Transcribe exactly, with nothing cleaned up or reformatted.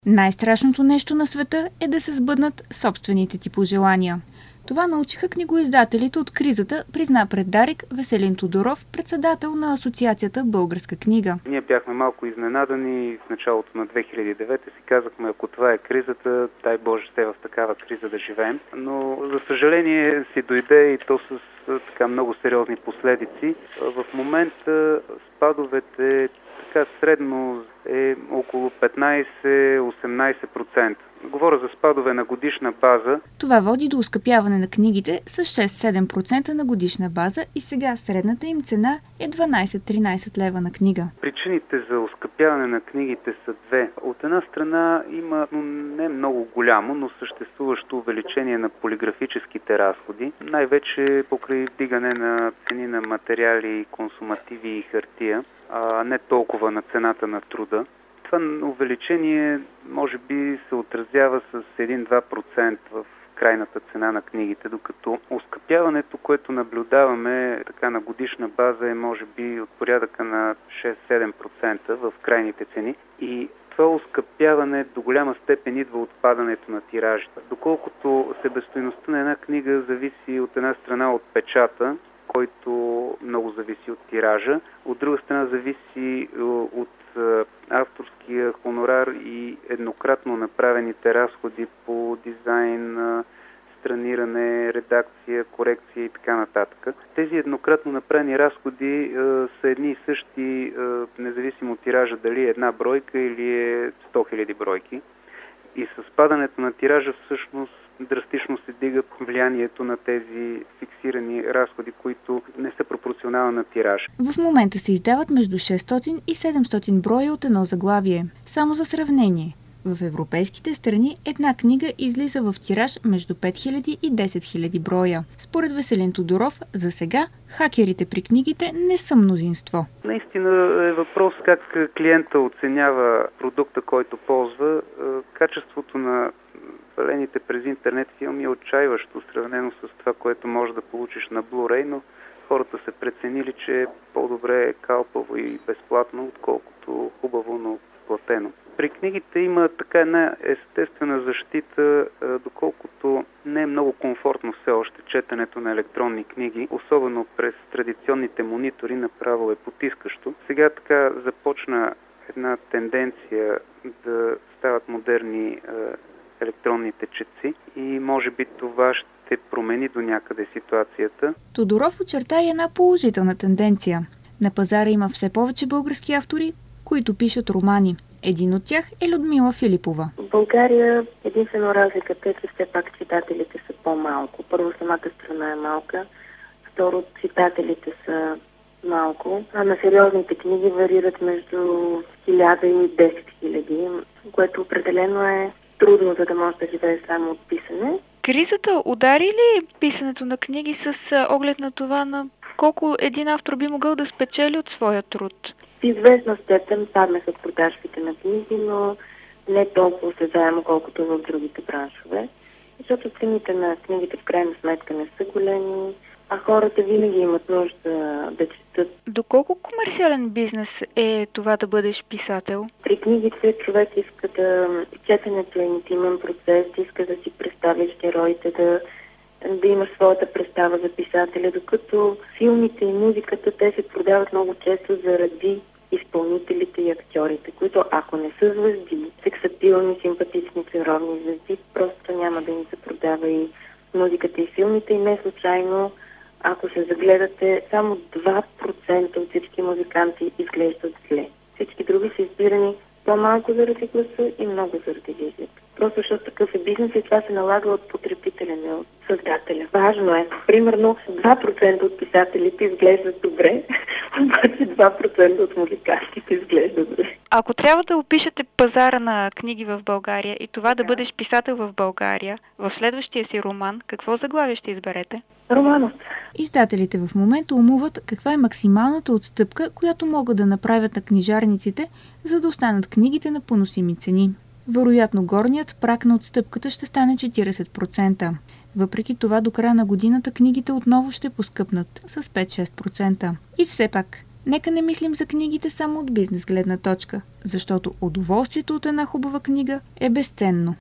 Най-страшното нещо на света е да се сбъднат собствените ти пожелания. Това научиха книгоиздателите от кризата, призна пред Дарик Веселин Тодоров, председател на Асоциацията Българска книга. Ние бяхме малко изненадани в началото на две хиляди и девета. Си казахме, ако това е кризата, дай Боже сте в такава криза да живеем. Но за съжаление си дойде и то с така много сериозни последици. В момента спадовете така средно е около петнайсет-осемнайсет процента. Говоря за спадове на годишна база. Това води до оскъпяване на книгите с шест-седем процента на годишна база и сега средната им цена е дванайсет-тринайсет лева на книга. Причините за оскъпяване на книгите са две. От една страна има, но не много голямо, но съществуващо увеличение на полиграфическите разходи, най-вече покрай вдигане на цени на материали, консумативи и хартия, а не толкова на цената на труда. Това увеличение може би се отразява с един-два процента в крайната цена на книгите, докато оскъпяването, което наблюдаваме така на годишна база, е може би от порядъка на шест-седем процента в крайните цени. И това оскъпяване до голяма степен идва от падането на тиражите. Доколкото себестойността на една книга зависи от една страна от печата, който много зависи от тиража, от друга страна зависи от авторския хонорар и еднократно направените разходи по дизайн, страниране, редакция, корекция и така нататък. Тези еднократно направени разходи е, са едни и същи, е, независимо от тиража дали е една бройка или е сто хиляди бройки. И с падането на тиража всъщност драстично се дига влиянието на тези фиксирани разходи, които не са пропорционални на тираж. В момента се издават между шестстотин и седемстотин броя от едно заглавие. Само за сравнение, в европейските страни една книга излиза в тираж между пет хиляди и десет хиляди броя. Според Веселин Тодоров, за сега хакерите при книгите не са мнозинство. Наистина е въпрос как клиента оценява продукта, който ползва. Качеството на свалените през интернет филми е отчаиващо, сравнено с това, което можеш да получиш на Blu-ray, но хората са преценили, че по-добре е калпаво и безплатно, отколкото хубаво, но платено. При книгите има така една естествена защита, доколкото не е много комфортно все още четенето на електронни книги, особено през традиционните монитори, направо е потискащо. Сега така започна една тенденция да стават модерни електронните четци и може би това ще промени до някъде ситуацията. Тодоров очерта и една положителна тенденция. На пазара има все повече български автори, които пишат романи. Един от тях е Людмила Филипова. В България единствено разликата е, че все пак читателите са по-малко. Първо, самата страна е малка. Второ, читателите са малко. А на сериозните книги варират между хиляда и десет хиляди, което определено е трудно, за да може да живее само от писане. Кризата удари ли писането на книги с оглед на това на колко един автор би могъл да спечели от своя труд? В известна степен паднаха продажбите на книги, но не толкова осезаемо, колкото в другите браншове. Защото цените на книгите в крайна сметка не са големи, а хората винаги имат нужда да четат. Доколко комерциален бизнес е това да бъдеш писател? При книгите човек иска да... Четенето е интимен процес, иска да си представиш героите, да, да имаш своята представа за писателя, докато филмите и музиката, те се продават много често заради изпълнителите и актьорите, които ако не са звезди, сексапилни, симпатични, природни звезди, просто няма да им се продава и музиката и филмите. И не случайно, ако се загледате, само два процента от всички музиканти изглеждат зле. Всички други са избирани по-малко заради гласа и много заради визията. Просто защото такъв е бизнес и това се налага от потребителя, не от създателя. Важно е. Примерно два процента от писателите изглеждат добре, обаче два процента от музикантите изглеждат добре. Ако трябва да опишете пазара на книги в България и това да бъдеш писател в България, в следващия си роман, какво заглавие ще изберете? Романът. Издателите в момента умуват каква е максималната отстъпка, която могат да направят на книжарниците, за да останат книгите на поносими цени. Вероятно горният праг на отстъпката ще стане четирийсет процента. Въпреки това до края на годината книгите отново ще поскъпнат с пет-шест процента. И все пак, Нека не мислим за книгите само от бизнес гледна точка, защото удоволствието от една хубава книга е безценно.